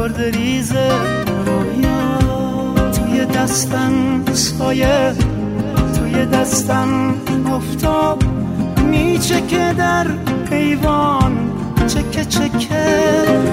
گرد ریز رویا، توی دستم سایه، توی دستم افتاب میچکه در ایوان، چکه چکه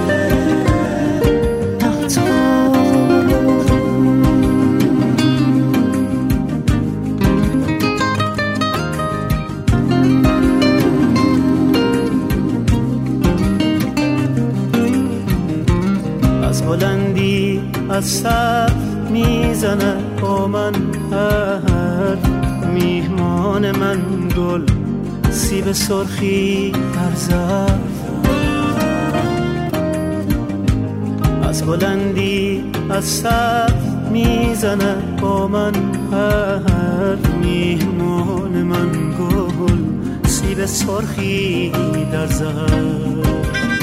از بلندی از سقف میزنه با من حرف، میهمان من گل سیب سرخی در ظرف. از بلندی از سقف میزنه با من حرف، میهمان من گل سیب سرخی در ظرف.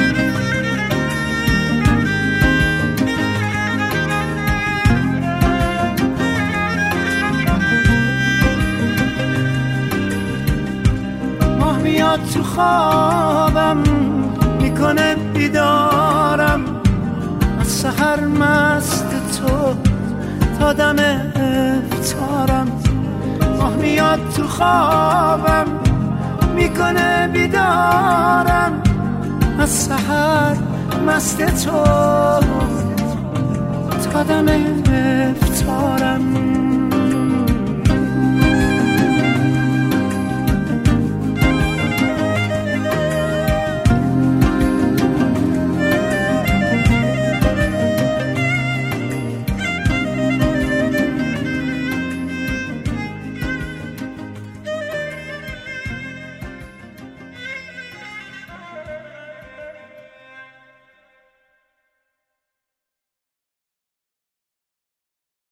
میاد تو خوابم میکنه بیدارم، از سحر مست تو تا دم افطارم. ماه میاد تو خوابم میکنه بیدارم، از سحر مست تو تا دم افطارم.